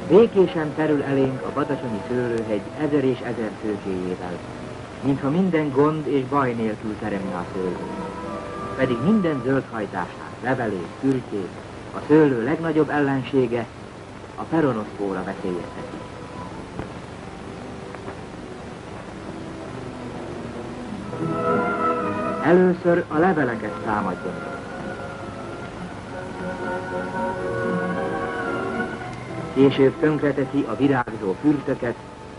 Békésen terül elénk a Badacsonyi szőlőhegy 1000 és 1000 tőkéjével, mintha minden gond és baj nélkül teremne a szőlő. Pedig minden zöldhajtását, levelét, kürtjét, a szőlő legnagyobb ellensége, a peronoszpóra veszélyezteti. Először a leveleket támadja. Később tönkreteszi a virágzó fürtöket,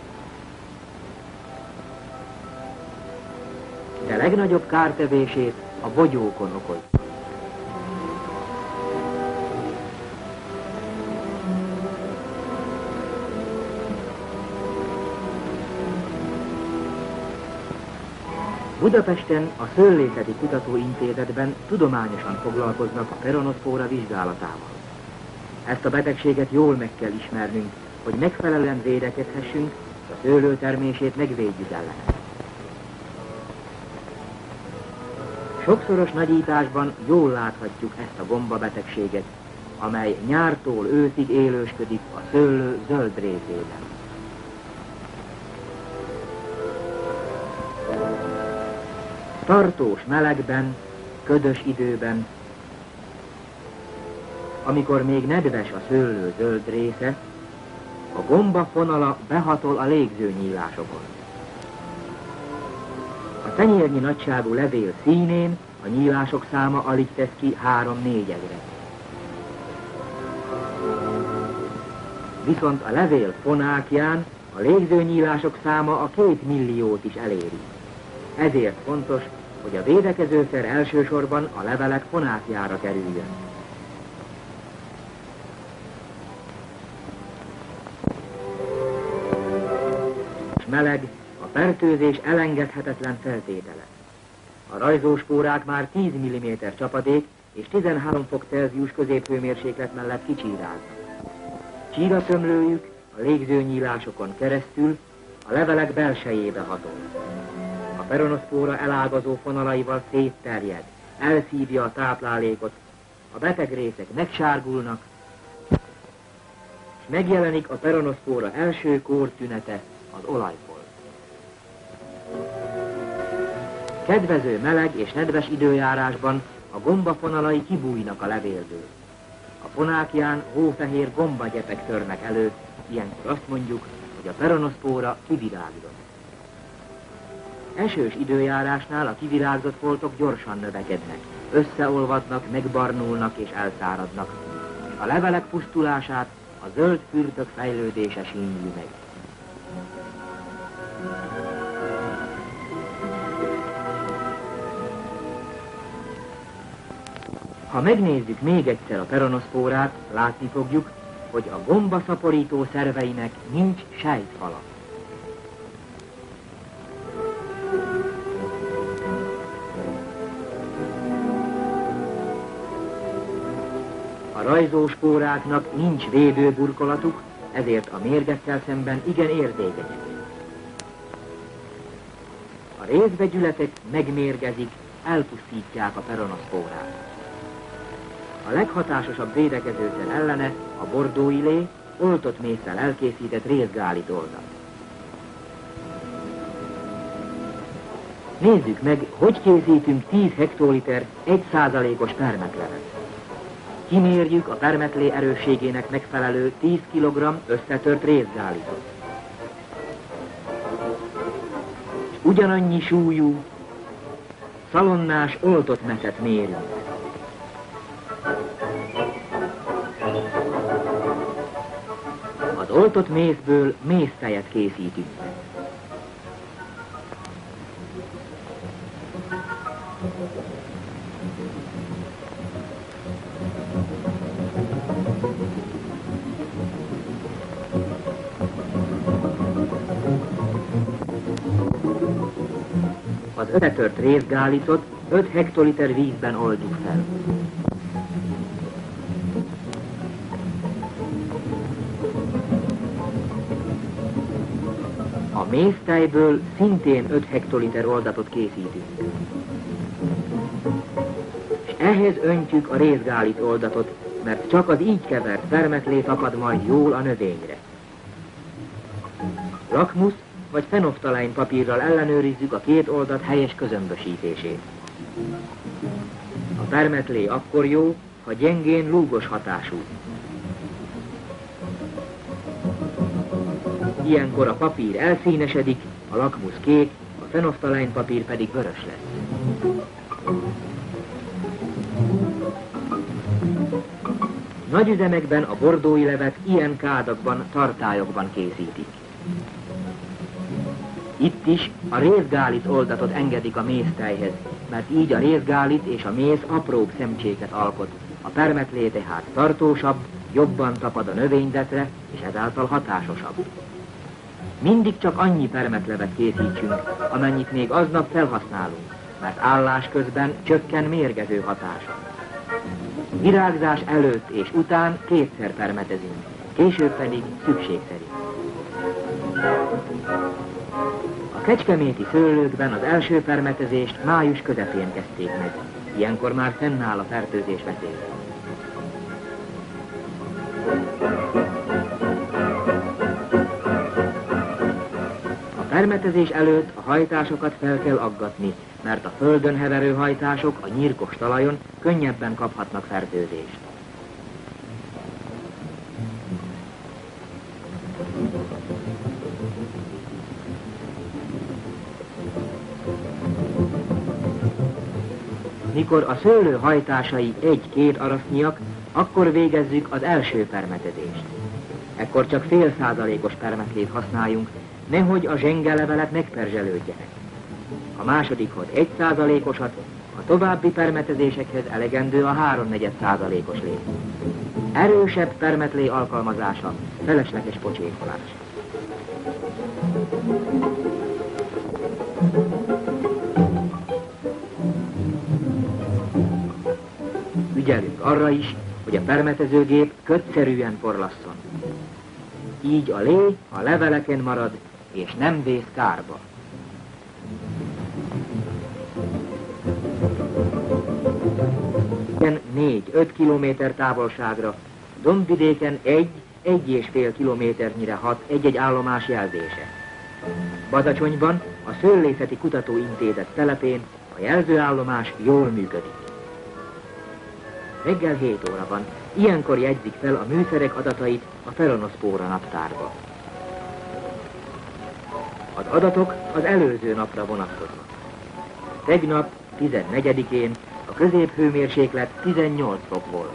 de legnagyobb kártevését a bogyókon okozza. Budapesten a Szőlészeti Kutatóintézetben tudományosan foglalkoznak a peronoszpóra vizsgálatával. Ezt a betegséget jól meg kell ismernünk, hogy megfelelően védekezhessünk, és a szőlő termését megvédjük ellene. Sokszoros nagyításban jól láthatjuk ezt a gombabetegséget, amely nyártól őszig élősködik a szőlő zöld részében. Tartós melegben, ködös időben, amikor még nedves a szőlő zöld része, a gomba fonala behatol a légzőnyílásokon. A tenyérnyi nagyságú levél színén a nyílások száma alig tesz ki 3-4 ezret. Viszont a levél fonákján a légzőnyílások száma a 2 milliót is eléri. Ezért fontos, hogy a védekezőszer elsősorban a levelek fonákjára kerüljön. Meleg a fertőzés elengedhetetlen feltétele. A rajzóspórák már 10 mm csapadék és 13 fok Celsius középhőmérséklet mellett kicsíráznak. Csíratömlőjük a légzőnyílásokon keresztül a levelek belsejébe hatol. A peronoszpóra elágazó fonalaival szétterjed, elszívja a táplálékot, a beteg részek megsárgulnak, és megjelenik a peronoszpóra első kórtünete, az olajfolt. Kedvező meleg és nedves időjárásban a gombafonalai kibújnak a levélből. A fonákján hófehér gombagyepek törnek elő, ilyenkor azt mondjuk, hogy a peronoszpóra kivirágzott. Esős időjárásnál a kivirágzott foltok gyorsan növekednek, összeolvadnak, megbarnulnak és elszáradnak. A levelek pusztulását a zöld fürtök fejlődése sínli meg. Ha megnézzük még egyszer a peronoszpórát, látni fogjuk, hogy a gombaszaporító szerveinek nincs sejtfala. A rajzóspóráknak nincs védőburkolatuk, ezért a mérgekkel szemben igen érzékenyek. A részvegyületek megmérgezik, elpusztítják a peronoszpórát. A leghatásosabb védekezőszer ellene a bordóilé oltott mésszel elkészített rézgálit oldat. Nézzük meg, hogy készítünk 10 hektoliter 1%-os permetlevet. Kimérjük a permetlé erősségének megfelelő 10 kg összetört rézgálitot. És ugyanannyi súlyú szalonnás oltott metet mérünk. Az oltott mészből méztejet készítünk. Az összetört rézgálitot 5 hektoliter vízben oldjuk fel. A méztejből szintén 5 hektoliter oldatot készítünk. És ehhez öntjük a rézgálit oldatot mert csak az így kevert permetlé tapad majd jól a növényre. Lakmusz vagy fenoftalén papírral ellenőrizzük a két oldat helyes közömbösítését. A permetlé akkor jó, ha gyengén lúgos hatású. Ilyenkor a papír elszínesedik, a lakmusz kék, a fenoftalén papír pedig vörös lesz. Nagy üzemekben a bordói levet ilyen kádakban, tartályokban készítik. Itt is a rézgálit oldatot engedik a méztejhez, mert így a rézgálit és a méz apróbb szemcséket alkot. A permetlé tehát tartósabb, jobban tapad a növényzetre, és ezáltal hatásosabb. Mindig csak annyi permetlevet készítsünk, amennyit még aznap felhasználunk, mert állás közben csökken mérgező hatása. Virágzás előtt és után kétszer permetezünk, később pedig szükség szerint. A kecskeméti szőlőkben az első permetezést május közepén kezdték meg. Ilyenkor már fennáll a fertőzés veszélye. A permetezés előtt a hajtásokat fel kell aggatni, mert a földön heverő hajtások a nyírkos talajon könnyebben kaphatnak fertőzést. Mikor a szőlő hajtásai 1-2 arasznyiak, akkor végezzük az első permetezést. Ekkor csak fél százalékos permetlét használjunk, nehogy a zsengelevelek megperzselődjenek. A másodikhoz 1%-osat, a további permetezésekhez elegendő a 3/4%-os lé. Erősebb permetlé alkalmazása felesleges pocsékolás. Ügyelünk arra is, hogy a permetezőgép kötszerűen porlasszon. Így a lé a leveleken marad, és nem vész kárba. Ilyen 4-5 kilométer távolságra, dombvidéken 1-1,5 kilométernyire hat egy-egy állomás jelzése. Badacsonyban, a Szőlészeti Kutatóintézet telepén a jelzőállomás jól működik. Reggel 7 óra van, ilyenkor jegyzik fel a műszerek adatait a peronoszpóra naptárba. Az adatok az előző napra vonatkoznak. Tegnap, 14-én a középhőmérséklet 18 fok volt.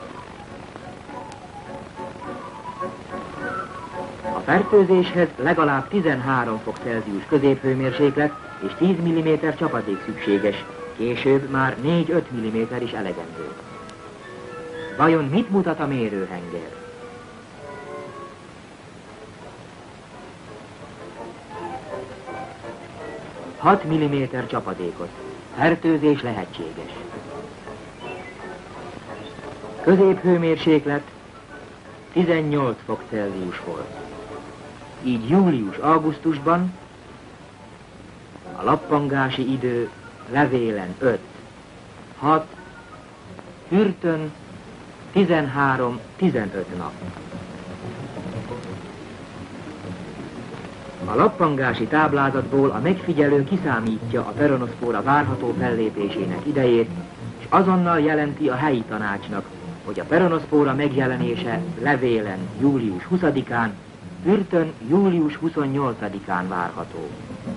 A fertőzéshez legalább 13 fok Celsius középhőmérséklet és 10 mm csapadék szükséges, később már 4-5 mm is elegendő. Vajon mit mutat a mérőhenger? ...6 mm csapadékot. Fertőzés lehetséges. Középhőmérséklet 18 fok Celsius volt. Így július-augusztusban a lappangási idő levélen 5, 6, Hürtön 13-15 nap. A lappangási táblázatból a megfigyelő kiszámítja a peronoszpóra várható fellépésének idejét, és azonnal jelenti a helyi tanácsnak, hogy a peronoszpóra megjelenése levélen július 20-án, Hürtön július 28-án várható.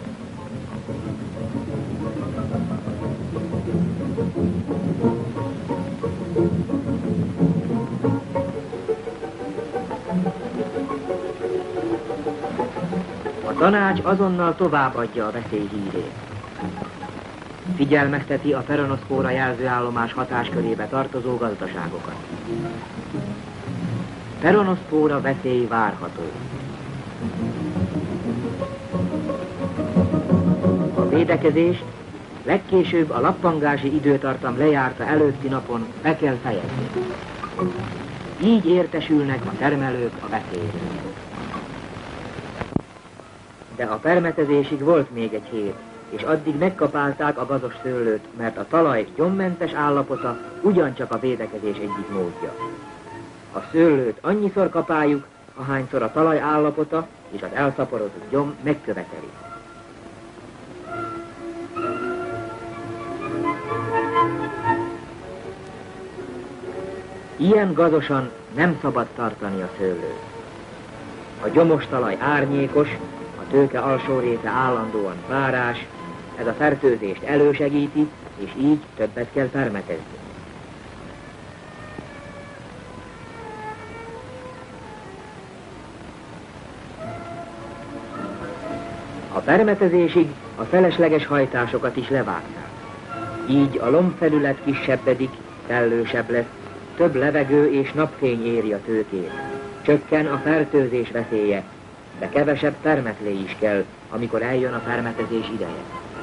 A tanács azonnal továbbadja a veszély hírét. Figyelmezteti a peronoszpóra jelzőállomás hatáskörébe tartozó gazdaságokat. Peronoszpóra veszély várható. A védekezést legkésőbb a lappangási időtartam lejárta előtti napon be kell fejezni. Így értesülnek a termelők a veszélyről. De a permetezésig volt még egy hét, és addig megkapálták a gazos szőlőt, mert a talaj gyommmentes állapota ugyancsak a védekezés egyik módja. A szőlőt annyiszor kapáljuk, ahányszor a talaj állapota és az elszaporodott gyom megköveteli. Ilyen gazosan nem szabad tartani a szőlőt. A gyomos talaj árnyékos, a tőke alsó része állandóan párás, ez a fertőzést elősegíti, és így többet kell permetezni. A permetezésig a felesleges hajtásokat is levágták. Így a lombfelület kisebbedik, szellősebb lesz, több levegő és napfény éri a tőkét. Csökken a fertőzés veszélye, de kevesebb permetlé is kell, amikor eljön a permetezés ideje.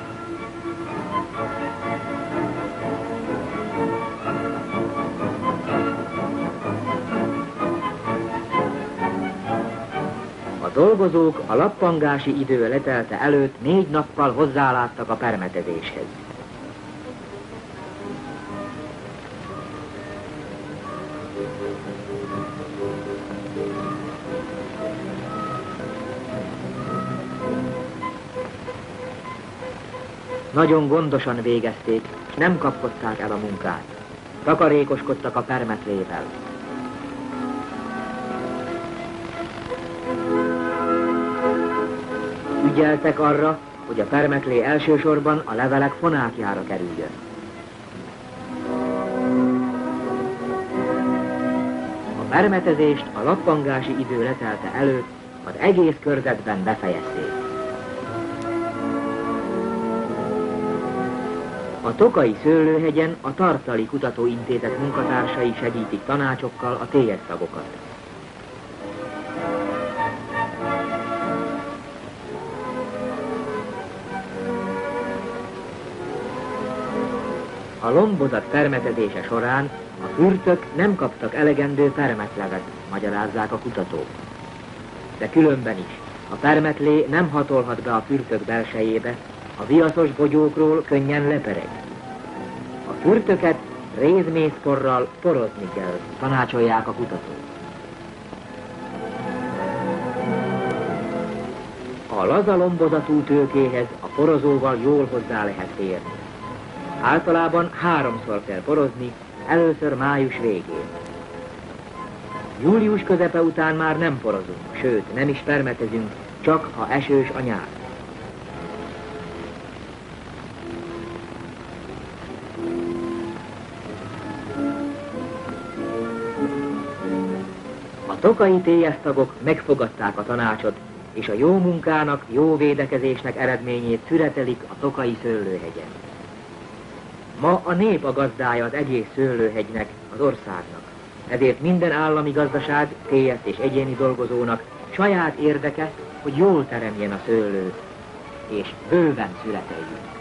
A dolgozók a lappangási idő letelte előtt 4 nappal hozzáláttak a permetezéshez. Nagyon gondosan végezték, és nem kapkodták el a munkát. Takarékoskodtak a permetlével. Ügyeltek arra, hogy a permetlé elsősorban a levelek fonákjára kerüljön. A permetezést a lappangási idő letelte előtt az egész körzetben befejezték. A Tokai Szőlőhegyen a Tartali Kutatóintézet munkatársai segítik tanácsokkal a téjesztagokat. A lombozat permetezése során a fürtök nem kaptak elegendő permetlevet, magyarázzák a kutatók. De különben is, a permetlé nem hatolhat be a fürtök belsejébe, a viaszos bogyókról könnyen lepereg. A fürtöket rézmészporral porozni kell, tanácsolják a kutatók. A laza lombozatú tőkéhez a porozóval jól hozzá lehet férni. Általában 3-szor kell porozni, először május végén. Július közepe után már nem porozunk, sőt, nem is permetezünk, csak ha esős a nyár. A tokai téjesztagok megfogadták a tanácsot, és a jó munkának, jó védekezésnek eredményét szüretelik a Tokai Szőlőhegyen. Ma a nép a gazdája az egész szőlőhegynek, az országnak. Ezért minden állami gazdaság, téjeszt és egyéni dolgozónak saját érdeke, hogy jól teremjen a szőlő, és bőven születeljünk.